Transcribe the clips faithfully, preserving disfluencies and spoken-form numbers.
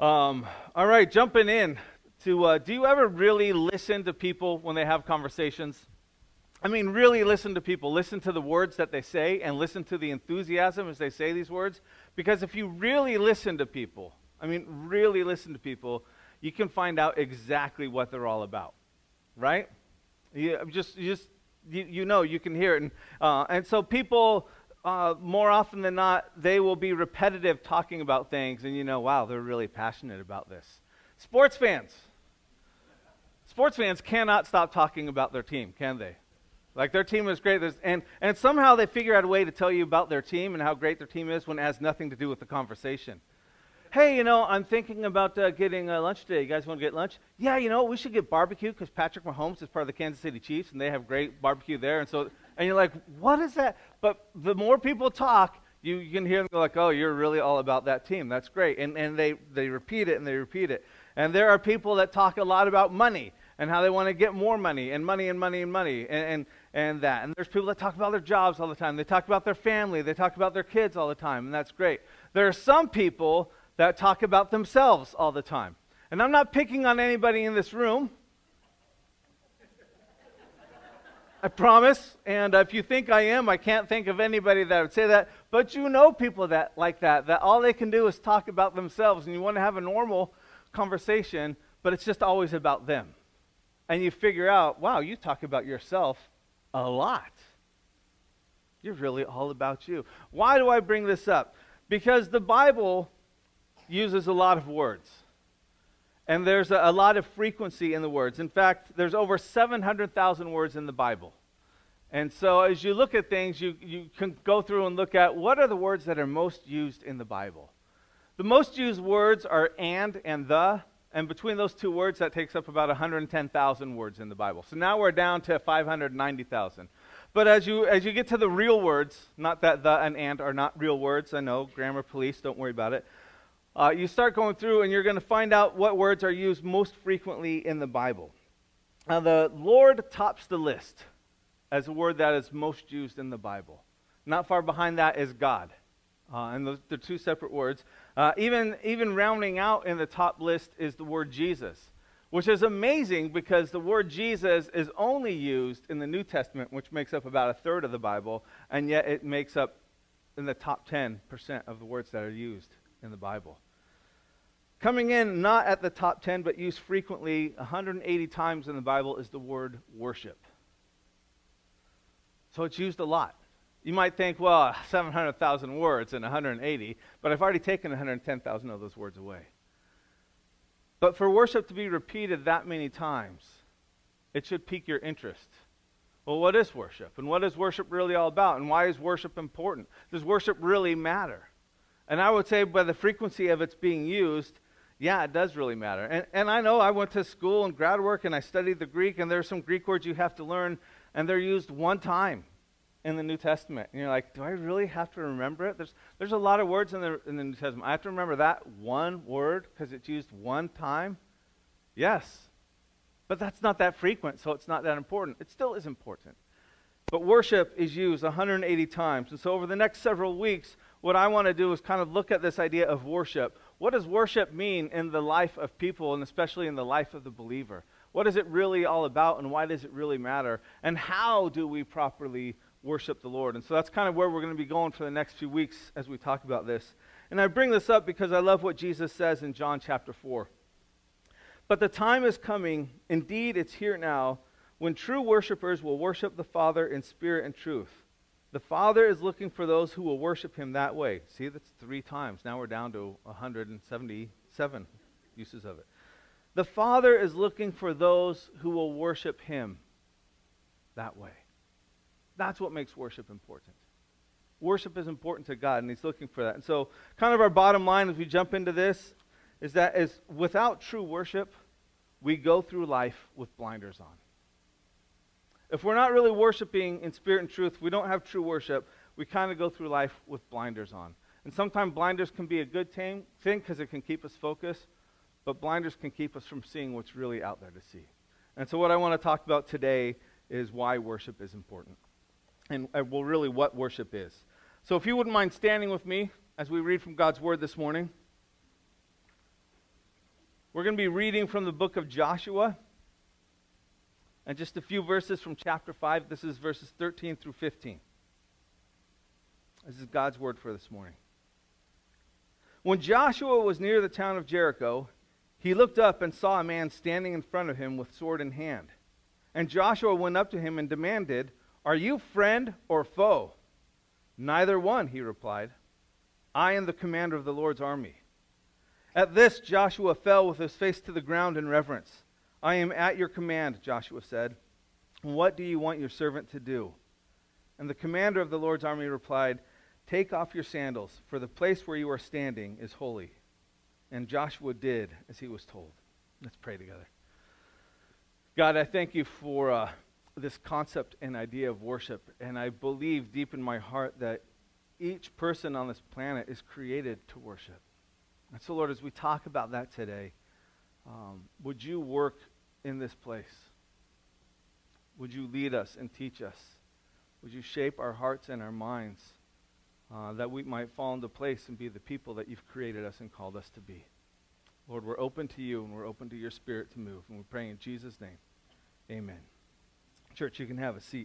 Um, all right, jumping in to, uh, do you ever really listen to people when they have conversations? I mean, really listen to people. Listen to the words that they say and listen to the enthusiasm as they say these words. Because if you really listen to people, I mean, really listen to people, you can find out exactly what they're all about, right? You just, you just, you, you know, you can hear it. And, uh, and so people, uh, more often than not, they will be repetitive talking about things, and you know, wow, they're really passionate about this. Sports fans. Sports fans cannot stop talking about their team, can they? Like, their team is great, There's, and, and somehow they figure out a way to tell you about their team and how great their team is when it has nothing to do with the conversation. Hey, you know, I'm thinking about uh, getting uh, lunch today. You guys want to get lunch? Yeah, you know, we should get barbecue because Patrick Mahomes is part of the Kansas City Chiefs, and they have great barbecue there. And so, and you're like, what is that? But the more people talk, you, you can hear them go like, oh, you're really all about that team. That's great. And, and they, they repeat it, and they repeat it. And there are people that talk a lot about money and how they want to get more money and money and money and money and, and, and that. And there's people that talk about their jobs all the time. They talk about their family. They talk about their kids all the time, and that's great. There are some people that talk about themselves all the time. And I'm not picking on anybody in this room. I promise. And if you think I am, I can't think of anybody that would say that. But you know people that like that, that all they can do is talk about themselves. And you want to have a normal conversation, but it's just always about them. And you figure out, wow, you talk about yourself a lot. You're really all about you. Why do I bring this up? Because the Bible uses a lot of words. And there's a, a lot of frequency in the words. In fact, there's over seven hundred thousand words in the Bible. And so as you look at things, you, you can go through and look at what are the words that are most used in the Bible. The most used words are and and the. And between those two words, that takes up about one hundred ten thousand words in the Bible. So now we're down to five hundred ninety thousand. But as you as you get to the real words, not that the and and are not real words, I know, grammar police, don't worry about it. Uh, you start going through and you're going to find out what words are used most frequently in the Bible. Now, the Lord tops the list as a word that is most used in the Bible. Not far behind that is God. Uh, and those, they're two separate words. Uh, even, even rounding out in the top list is the word Jesus, which is amazing because the word Jesus is only used in the New Testament, which makes up about a third of the Bible, and yet it makes up in the top ten percent of the words that are used in the Bible. Coming in not at the top ten, but used frequently one hundred eighty times in the Bible is the word worship. So it's used a lot. You might think, well, seven hundred thousand words and one hundred eighty, but I've already taken one hundred ten thousand of those words away. But for worship to be repeated that many times, it should pique your interest. Well, what is worship? And what is worship really all about? And why is worship important? Does worship really matter? And I would say by the frequency of its being used, yeah, it does really matter. And, and I know I went to school and grad work and I studied the Greek, and there are some Greek words you have to learn, and they're used one time in the New Testament. And you're like, do I really have to remember it? There's there's a lot of words in the in the New Testament. I have to remember that one word because it's used one time? Yes. But that's not that frequent, so it's not that important. It still is important. But worship is used one hundred eighty times. And so over the next several weeks, what I want to do is kind of look at this idea of worship. What does worship mean in the life of people, and especially in the life of the believer? What is it really all about, and why does it really matter? And how do we properly worship the Lord? And so that's kind of where we're going to be going for the next few weeks as we talk about this. And I bring this up because I love what Jesus says in John chapter four. But the time is coming, indeed it's here now, when true worshipers will worship the Father in spirit and truth. The Father is looking for those who will worship him that way. See, that's three times. Now we're down to one hundred seventy-seven uses of it. The Father is looking for those who will worship him that way. That's what makes worship important. Worship is important to God, and he's looking for that. And so kind of our bottom line as we jump into this is that is without true worship, we go through life with blinders on. If we're not really worshiping in spirit and truth, we don't have true worship, we kind of go through life with blinders on. And sometimes blinders can be a good thing because it can keep us focused, but blinders can keep us from seeing what's really out there to see. And so what I want to talk about today is why worship is important. And uh, well, really what worship is. So if you wouldn't mind standing with me as we read from God's Word this morning. We're going to be reading from the book of Joshua, and just a few verses from chapter five. This is verses thirteen through fifteen. This is God's word for this morning. When Joshua was near the town of Jericho, he looked up and saw a man standing in front of him with sword in hand. And Joshua went up to him and demanded, "Are you friend or foe?" "Neither one," he replied. "I am the commander of the Lord's army." At this, Joshua fell with his face to the ground in reverence. "I am at your command," Joshua said. "What do you want your servant to do?" And the commander of the Lord's army replied, "Take off your sandals, for the place where you are standing is holy." And Joshua did as he was told. Let's pray together. God, I thank you for uh, this concept and idea of worship. And I believe deep in my heart that each person on this planet is created to worship. And so, Lord, as we talk about that today, um, would you work in this place? Would you lead us and teach us? Would you shape our hearts and our minds uh, that we might fall into place and be the people that you've created us and called us to be? Lord, we're open to you and we're open to your Spirit to move. And we pray in Jesus' name. Amen. Church, you can have a seat.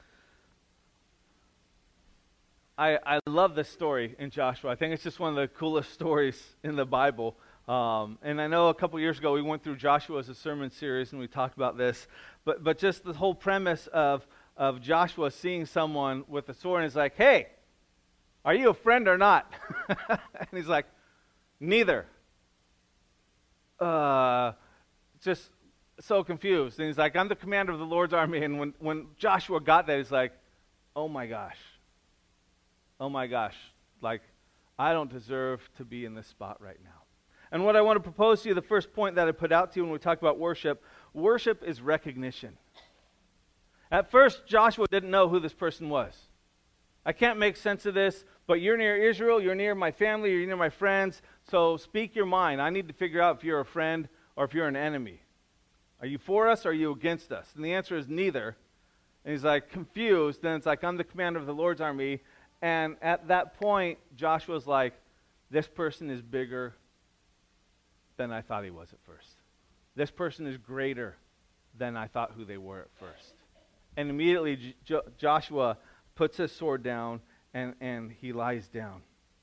I, I love this story in Joshua. I think it's just one of the coolest stories in the Bible. Um, and I know a couple years ago we went through Joshua as a sermon series and we talked about this. But but just the whole premise of, of Joshua seeing someone with a sword and he's like, "Hey, are you a friend or not?" And he's like, "Neither." Uh, just so confused. And he's like, "I'm the commander of the Lord's army." And when, when Joshua got that, he's like, "Oh my gosh. Oh my gosh, like, I don't deserve to be in this spot right now." And what I want to propose to you, the first point that I put out to you when we talk about worship, worship is recognition. At first, Joshua didn't know who this person was. "I can't make sense of this, but you're near Israel, you're near my family, you're near my friends, so speak your mind. I need to figure out if you're a friend or if you're an enemy. Are you for us or are you against us?" And the answer is neither. And he's like confused, then it's like, "I'm the commander of the Lord's army." And at that point, Joshua's like, "This person is bigger than I thought he was at first. This person is greater than I thought who they were at first." And immediately J- Jo- Joshua puts his sword down and, and he lies down.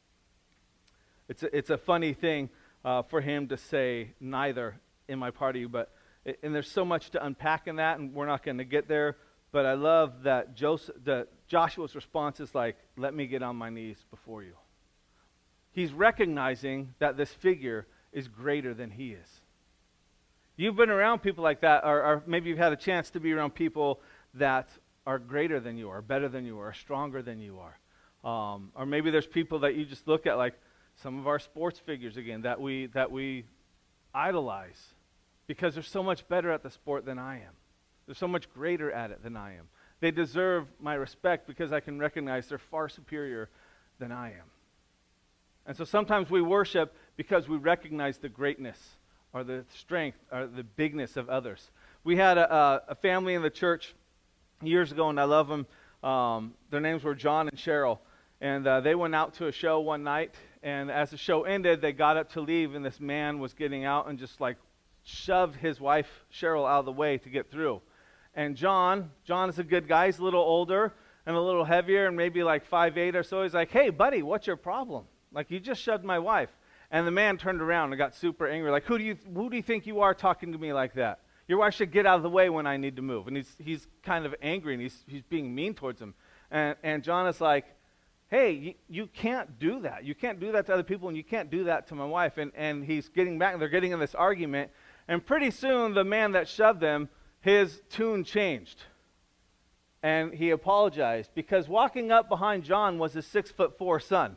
It's a, it's a funny thing uh, for him to say neither in my party, but it, and there's so much to unpack in that, and we're not going to get there. But I love that Joseph, that Joshua's response is like, "Let me get on my knees before you." He's recognizing that this figure is greater than he is. You've been around people like that, or, or maybe you've had a chance to be around people that are greater than you are, better than you are, are stronger than you are. Um, or maybe there's people that you just look at, like some of our sports figures again, that we that we idolize because they're so much better at the sport than I am. They're so much greater at it than I am. They deserve my respect because I can recognize they're far superior than I am. And so sometimes we worship because we recognize the greatness or the strength or the bigness of others. We had a, a, a family in the church years ago, and I love them. Um, their names were John and Cheryl. And uh, they went out to a show one night, and as the show ended, they got up to leave, and this man was getting out and just like shoved his wife, Cheryl, out of the way to get through. And John, John is a good guy. He's a little older and a little heavier and maybe like five eight or so. He's like, "Hey, buddy, what's your problem? Like, you just shoved my wife." And the man turned around and got super angry. Like, who do you who do you think you are talking to me like that? Your wife should get out of the way when I need to move. And he's he's kind of angry, and he's he's being mean towards him. And, and John is like, "Hey, you, you can't do that. You can't do that to other people, and you can't do that to my wife." And, and he's getting back, and they're getting in this argument. And pretty soon, the man that shoved them, his tune changed. And he apologized because walking up behind John was his six foot four son,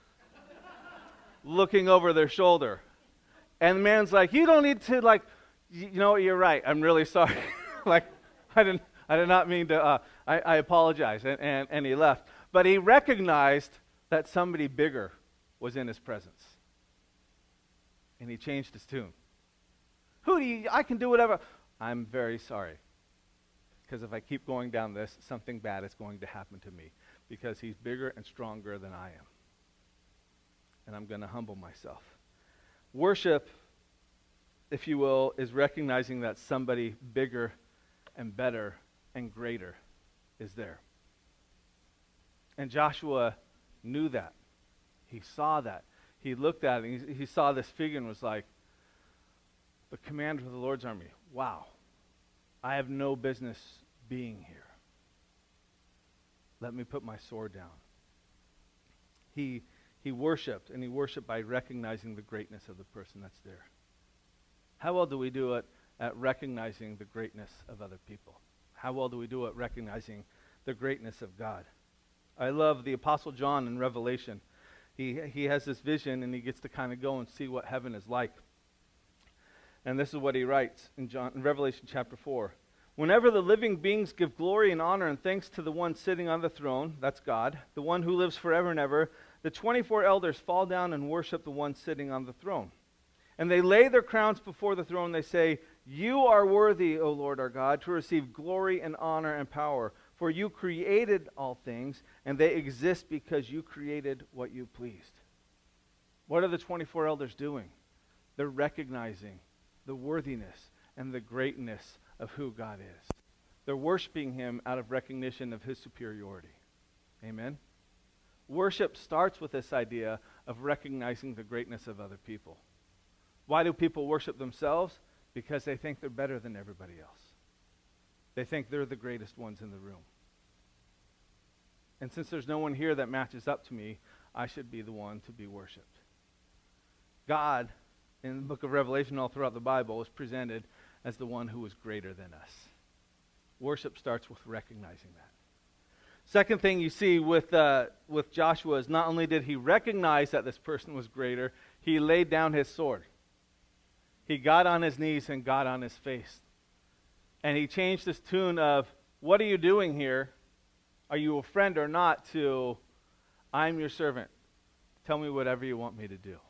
looking over their shoulder. And the man's like, "You don't need to, like, you know, you're right. I'm really sorry. like, I didn't, I did not mean to, uh, I, I apologize." And, and, and he left. But he recognized that somebody bigger was in his presence. And he changed his tune. "Who do you, I can do whatever." "I'm very sorry. Because if I keep going down this, something bad is going to happen to me. Because he's bigger and stronger than I am. And I'm going to humble myself." Worship if you will, is recognizing that somebody bigger and better and greater is there. And Joshua knew that. He saw that. He looked at it, and he, he saw this figure and was like, the commander of the Lord's army, wow, I have no business being here. Let me put my sword down. He, he worshiped, and he worshiped by recognizing the greatness of the person that's there. How well do we do it at recognizing the greatness of other people? How well do we do it recognizing the greatness of God? I love the Apostle John in Revelation. He, he has this vision, and he gets to kind of go and see what heaven is like. And this is what he writes in, John, in Revelation chapter four. Whenever the living beings give glory and honor and thanks to the one sitting on the throne, that's God, the one who lives forever and ever, the twenty-four elders fall down and worship the one sitting on the throne. And they lay their crowns before the throne. They say, you are worthy, O Lord our God, to receive glory and honor and power. For you created all things, and they exist because you created what you pleased. What are the twenty-four elders doing? They're recognizing the worthiness and the greatness of who God is. They're worshiping him out of recognition of his superiority. Amen? Worship starts with this idea of recognizing the greatness of other people. Why do people worship themselves? Because they think they're better than everybody else. They think they're the greatest ones in the room. And since there's no one here that matches up to me, I should be the one to be worshipped. God, in the book of Revelation, all throughout the Bible, is presented as the one who is greater than us. Worship starts with recognizing that. Second thing you see with, uh, with Joshua is not only did he recognize that this person was greater, he laid down his sword. He got on his knees and got on his face. And he changed his tune of, what are you doing here? Are you a friend or not? To, I'm your servant. Tell me whatever you want me to do.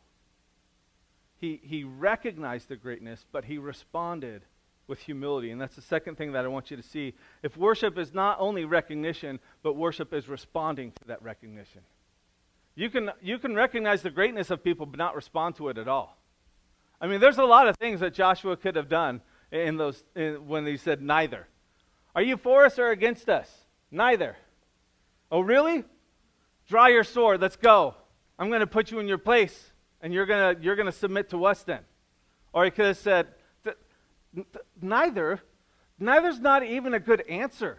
He, he recognized the greatness, but he responded with humility. And that's the second thing that I want you to see. If worship is not only recognition, but worship is responding to that recognition. You can, you can recognize the greatness of people, but not respond to it at all. I mean, there's a lot of things that Joshua could have done in those in, when he said neither. Are you for us or against us? Neither. Oh, really? Draw your sword. Let's go. I'm going to put you in your place, and you're going to you're going to submit to us then. Or he could have said, th- th- neither. Neither's not even a good answer.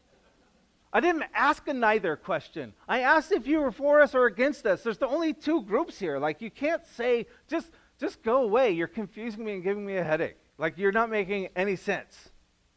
I didn't ask a neither question. I asked if you were for us or against us. There's the only two groups here. Like, you can't say, just, just go away. You're confusing me and giving me a headache. Like, you're not making any sense.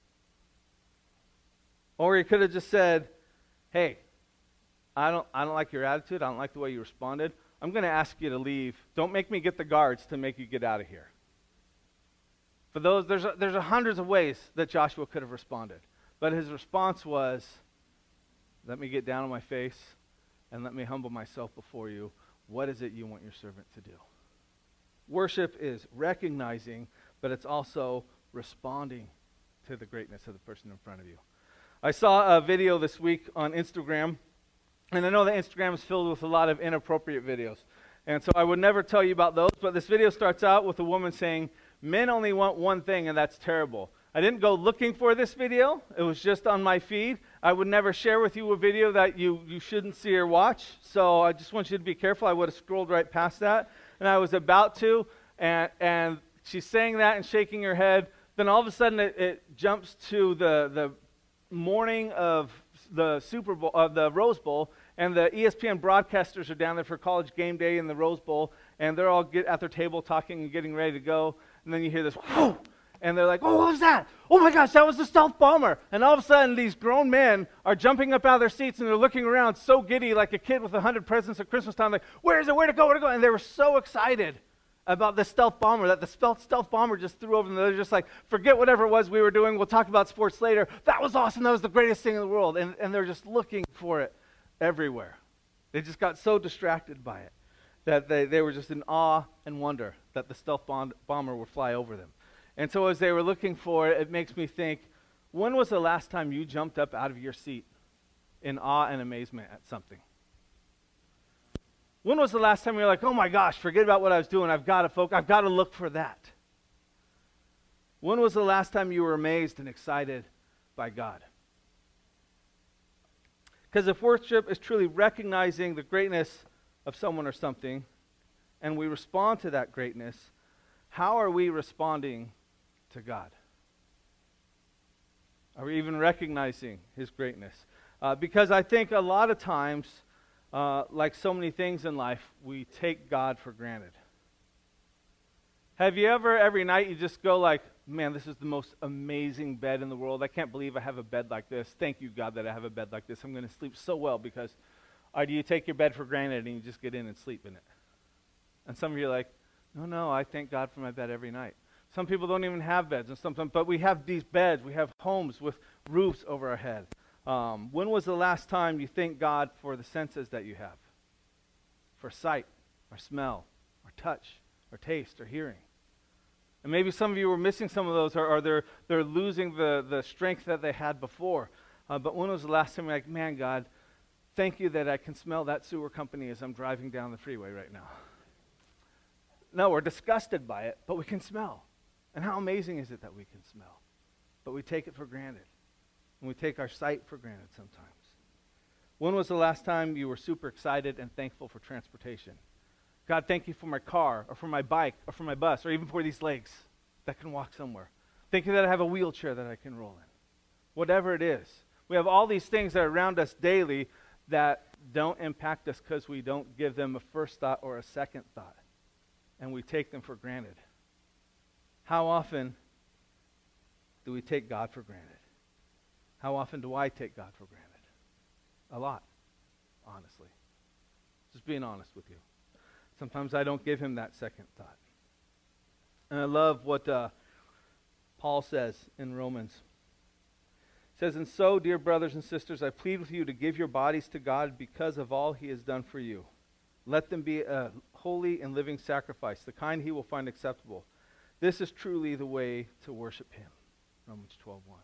Or he could have just said, hey, I don't, I don't like your attitude. I don't like the way you responded. I'm going to ask you to leave. Don't make me get the guards to make you get out of here. For those, there's a, there's a hundreds of ways that Joshua could have responded. But his response was, let me get down on my face and let me humble myself before you. What is it you want your servant to do? Worship is recognizing, but it's also responding to the greatness of the person in front of you. I saw a video this week on Instagram, and I know that Instagram is filled with a lot of inappropriate videos. And so I would never tell you about those, but this video starts out with a woman saying, men only want one thing, and that's terrible. I didn't go looking for this video. It was just on my feed. I would never share with you a video that you, you shouldn't see or watch. So I just want you to be careful. I would have scrolled right past that. And I was about to, and, and she's saying that and shaking her head. Then all of a sudden it, it jumps to the, the morning of the Super Bowl, of the Rose Bowl, and the E S P N broadcasters are down there for College Game Day in the Rose Bowl, and they're all get at their table talking and getting ready to go. And then you hear this, whoo! And they're like, oh, what was that? Oh my gosh, that was the stealth bomber. And all of a sudden, these grown men are jumping up out of their seats, and they're looking around so giddy, like a kid with a hundred presents at Christmas time, like, where is it? Where'd it go? Where'd it go? And they were so excited about the stealth bomber that the stealth, stealth bomber just threw over them. They're just like, forget whatever it was we were doing. We'll talk about sports later. That was awesome. That was the greatest thing in the world. And, and they're just looking for it everywhere. They just got so distracted by it that they, they were just in awe and wonder that the stealth bomb, bomber would fly over them. And so as they were looking for it, it makes me think, when was the last time you jumped up out of your seat in awe and amazement at something? When was the last time you were like, oh my gosh, forget about what I was doing. I've got to focus. I've got to look for that. When was the last time you were amazed and excited by God? Because if worship is truly recognizing the greatness of someone or something, and we respond to that greatness, how are we responding to God? Are we even recognizing His greatness? Uh, because I think a lot of times, uh, like so many things in life, we take God for granted. Have you ever, every night, you just go like, man, this is the most amazing bed in the world. I can't believe I have a bed like this. Thank you, God, that I have a bed like this. I'm going to sleep so well because, or do you take your bed for granted and you just get in and sleep in it? And some of you are like, no, no, I thank God for my bed every night. Some people don't even have beds, and sometimes, but we have these beds. We have homes with roofs over our head. Um, when was the last time you thanked God for the senses that you have? For sight, or smell, or touch, or taste, or hearing. And maybe some of you were missing some of those, or, or they're, they're losing the, the strength that they had before. Uh, but when was the last time you're like, man, God, thank you that I can smell that sewer company as I'm driving down the freeway right now. No, we're disgusted by it, but we can smell. And how amazing is it that we can smell? But we take it for granted. And we take our sight for granted sometimes. When was the last time you were super excited and thankful for transportation? God, thank you for my car, or for my bike, or for my bus, or even for these legs that can walk somewhere. Thank you that I have a wheelchair that I can roll in. Whatever it is. We have all these things that are around us daily that don't impact us because we don't give them a first thought or a second thought. And we take them for granted. How often do we take God for granted? How often do I take God for granted? A lot, honestly. Just being honest with you. Sometimes I don't give him that second thought. And I love what uh, Paul says in Romans. He says, and so, dear brothers and sisters, I plead with you to give your bodies to God because of all he has done for you. Let them be a holy and living sacrifice, the kind he will find acceptable. This is truly the way to worship him. Romans twelve one.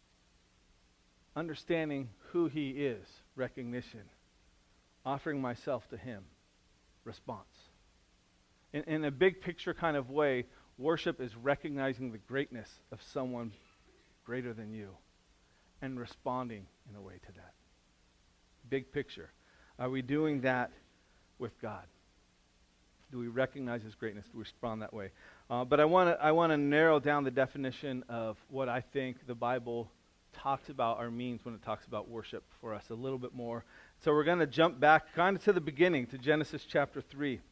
Understanding who he is, recognition. Offering myself to him, response. In, in a big picture kind of way, worship is recognizing the greatness of someone greater than you and responding in a way to that. Big picture. Are we doing that with God? Do we recognize his greatness? Do we respond that way? Uh, but I want to I want to narrow down the definition of what I think the Bible talks about or means when it talks about worship for us a little bit more. So we're going to jump back kind of to the beginning, to Genesis chapter three.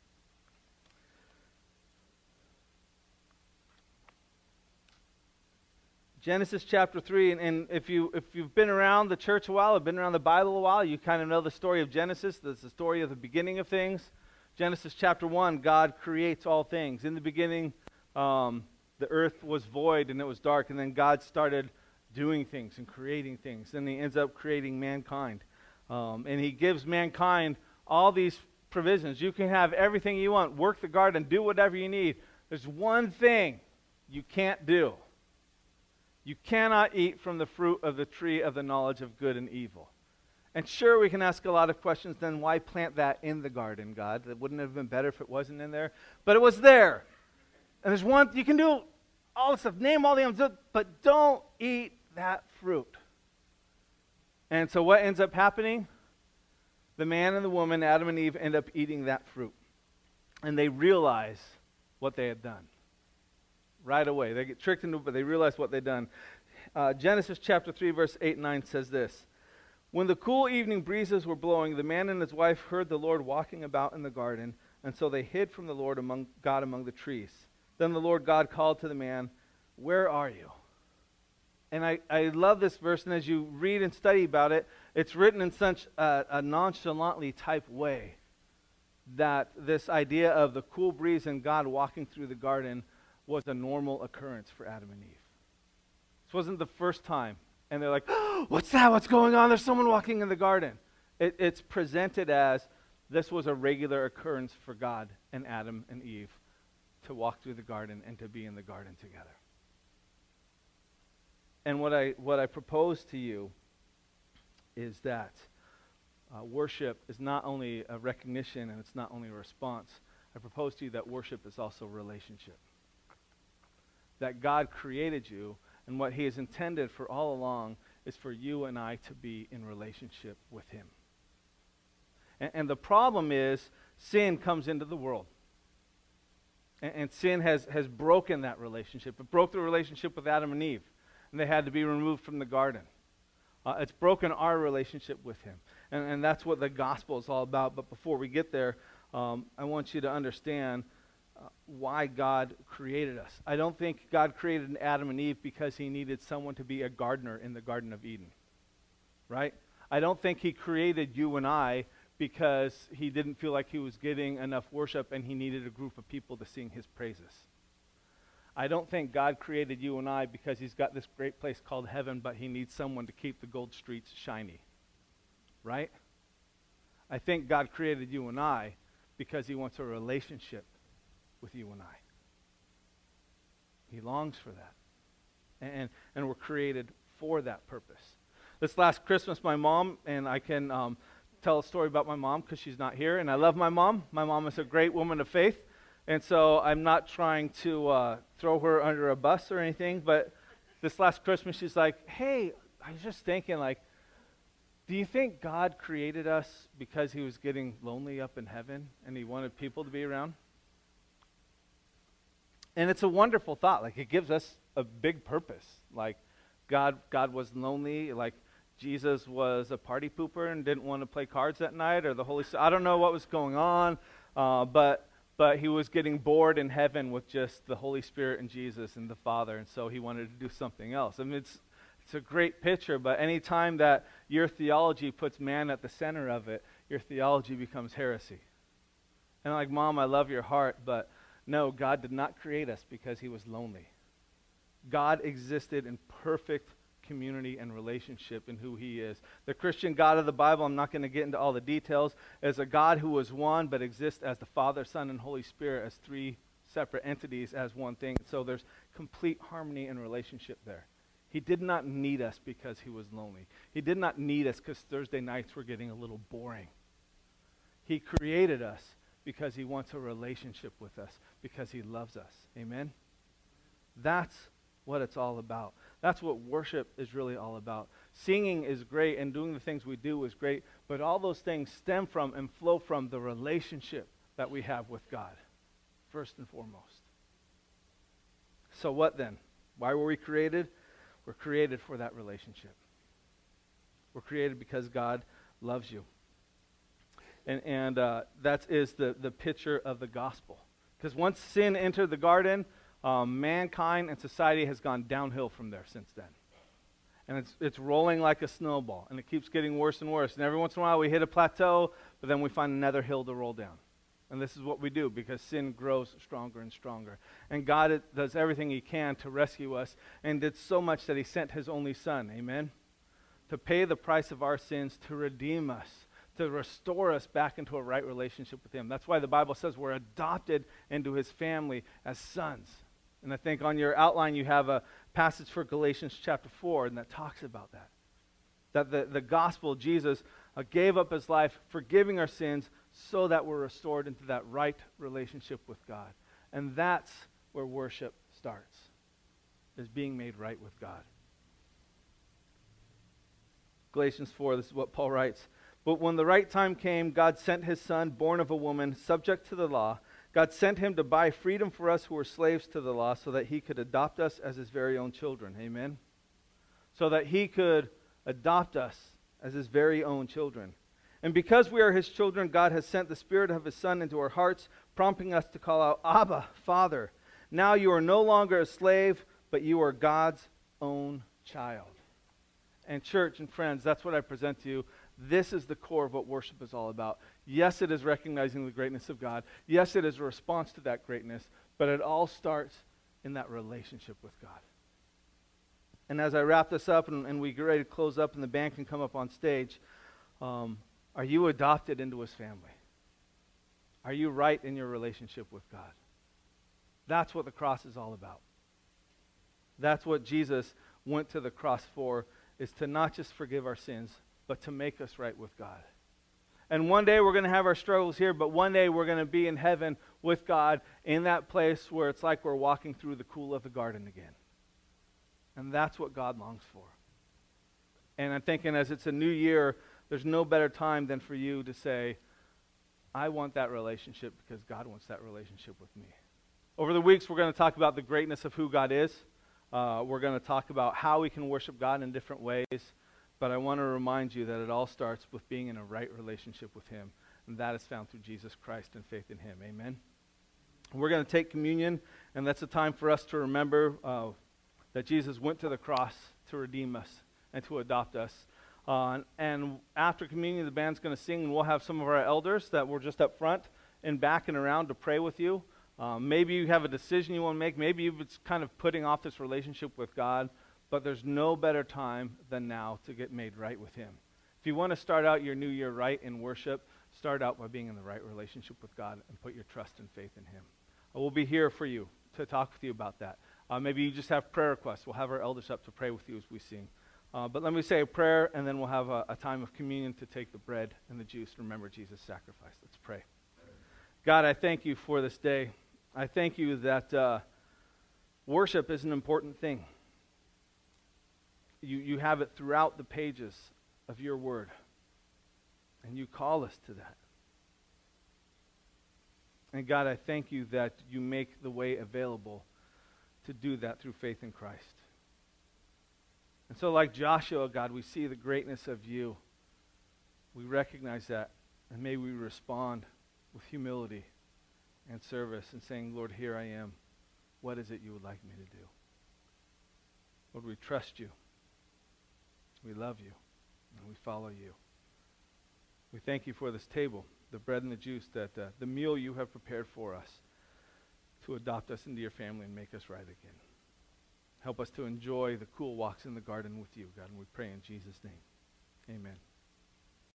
Genesis chapter three, and, and if, you, if you've been around the church a while, or been around the Bible a while, you kind of know the story of Genesis. That's the story of the beginning of things. Genesis chapter one, God creates all things. In the beginning, um, the earth was void and it was dark, and then God started doing things and creating things. Then he ends up creating mankind. Um, and he gives mankind all these provisions. You can have everything you want. Work the garden. Do whatever you need. There's one thing you can't do. You cannot eat from the fruit of the tree of the knowledge of good and evil. And sure, we can ask a lot of questions. Then why plant that in the garden, God? That wouldn't have been better if it wasn't in there. But it was there. And there's one, you can do all this stuff. Name all the names, but don't eat that fruit. And so what ends up happening? The man and the woman, Adam and Eve, end up eating that fruit. And they realize what they had done. Right away. They get tricked into it, but they realize what they've done. Uh, Genesis chapter three, verse eight and nine says this. When the cool evening breezes were blowing, the man and his wife heard the Lord walking about in the garden, and so they hid from the Lord among God among the trees. Then the Lord God called to the man, where are you? And I, I love this verse, and as you read and study about it, it's written in such a, a nonchalantly type way that this idea of the cool breeze and God walking through the garden was a normal occurrence for Adam and Eve. This wasn't the first time. And they're like, oh, what's that? What's going on? There's someone walking in the garden. It, it's presented as this was a regular occurrence for God and Adam and Eve to walk through the garden and to be in the garden together. And what I what I propose to you is that uh, worship is not only a recognition and it's not only a response. I propose to you that worship is also a relationship. that God created you, and what he has intended for all along is for you and I to be in relationship with him. And, and the problem is, sin comes into the world. And, and sin has, has broken that relationship. It broke the relationship with Adam and Eve, and they had to be removed from the garden. Uh, it's broken our relationship with him. And, and that's what the gospel is all about. But before we get there, um, I want you to understand uh, why God created us. I don't think God created Adam and Eve because he needed someone to be a gardener in the Garden of Eden. Right? I don't think he created you and I because he didn't feel like he was getting enough worship and he needed a group of people to sing his praises. I don't think God created you and I because he's got this great place called heaven, but he needs someone to keep the gold streets shiny. Right? I think God created you and I because he wants a relationship with you and I. He longs for that. And, and we're created for that purpose. This last Christmas, my mom, and I can um, tell a story about my mom because she's not here, and I love my mom. My mom is a great woman of faith, and so I'm not trying to uh, throw her under a bus or anything, but this last Christmas, she's like, hey, I was just thinking, like, do you think God created us because he was getting lonely up in heaven and he wanted people to be around? And it's a wonderful thought. Like, it gives us a big purpose. Like, God, God was lonely. Like, Jesus was a party pooper and didn't want to play cards that night, or the Holy Spirit. I don't know what was going on, uh, but but he was getting bored in heaven with just the Holy Spirit and Jesus and the Father, and so he wanted to do something else. I mean, it's it's a great picture, but any time that your theology puts man at the center of it, your theology becomes heresy. And like, Mom, I love your heart, but no, God did not create us because he was lonely. God existed in perfect community and relationship in who he is. The Christian God of the Bible, I'm not going to get into all the details, is a God who is one but exists as the Father, Son, and Holy Spirit as three separate entities as one thing. So there's complete harmony and relationship there. He did not need us because he was lonely. He did not need us because Thursday nights were getting a little boring. He created us because he wants a relationship with us, because he loves us. Amen? That's what it's all about. That's what worship is really all about. Singing is great and doing the things we do is great, but all those things stem from and flow from the relationship that we have with God, first and foremost. So what then? Why were we created? We're created for that relationship. We're created because God loves you. And, and uh, that is the, the picture of the gospel. Because once sin entered the garden, um, mankind and society has gone downhill from there since then. And it's, it's rolling like a snowball, and it keeps getting worse and worse. And every once in a while we hit a plateau, but then we find another hill to roll down. And this is what we do because sin grows stronger and stronger. And God it, does everything he can to rescue us, and did so much that he sent his only son, amen, to pay the price of our sins, to redeem us, to restore us back into a right relationship with him. That's why the Bible says we're adopted into his family as sons. And I think on your outline you have a passage for Galatians chapter four, and that talks about that. That the, the gospel, Jesus uh, gave up his life, forgiving our sins, so that we're restored into that right relationship with God. And that's where worship starts, is being made right with God. Galatians four, this is what Paul writes. But when the right time came, God sent his son, born of a woman, subject to the law. God sent him to buy freedom for us who were slaves to the law, so that he could adopt us as his very own children. Amen? So that he could adopt us as his very own children. And because we are his children, God has sent the Spirit of his Son into our hearts, prompting us to call out, Abba, Father. Now you are no longer a slave, but you are God's own child. And church and friends, that's what I present to you. This is the core of what worship is all about. Yes, it is recognizing the greatness of God. Yes, it is a response to that greatness, but it all starts in that relationship with God. And as I wrap this up and, and we get ready to close up and the band can come up on stage, um, are you adopted into his family? Are you right in your relationship with God? That's what the cross is all about. That's what Jesus went to the cross for, is to not just forgive our sins, but to make us right with God. And one day we're going to have our struggles here, but one day we're going to be in heaven with God in that place where it's like we're walking through the cool of the garden again. And that's what God longs for. And I'm thinking as it's a new year, there's no better time than for you to say, I want that relationship because God wants that relationship with me. Over the weeks, we're going to talk about the greatness of who God is. Uh, we're going to talk about how we can worship God in different ways. But I want to remind you that it all starts with being in a right relationship with Him. And that is found through Jesus Christ and faith in Him. Amen? We're going to take communion, and that's a time for us to remember uh, that Jesus went to the cross to redeem us and to adopt us. Uh, and after communion, the band's going to sing, and we'll have some of our elders that were just up front and back and around to pray with you. Um, maybe you have a decision you want to make. Maybe you've been kind of putting off this relationship with God, but there's no better time than now to get made right with Him. If you want to start out your new year right in worship, start out by being in the right relationship with God and put your trust and faith in Him. I will be here for you to talk with you about that. Uh, maybe you just have prayer requests. We'll have our elders up to pray with you as we sing. Uh, but let me say a prayer, and then we'll have a, a time of communion to take the bread and the juice and remember Jesus' sacrifice. Let's pray. God, I thank you for this day. I thank you that uh, worship is an important thing. You, you have it throughout the pages of your word, and you call us to that. And God, I thank you that you make the way available to do that through faith in Christ. And so like Joshua, God, we see the greatness of you. We recognize that, and may we respond with humility and service and saying, Lord, here I am. What is it you would like me to do? Lord, we trust you. We love you, and we follow you. We thank you for this table, the bread and the juice, that uh, the meal you have prepared for us to adopt us into your family and make us right again. Help us to enjoy the cool walks in the garden with you, God, and we pray in Jesus' name. Amen.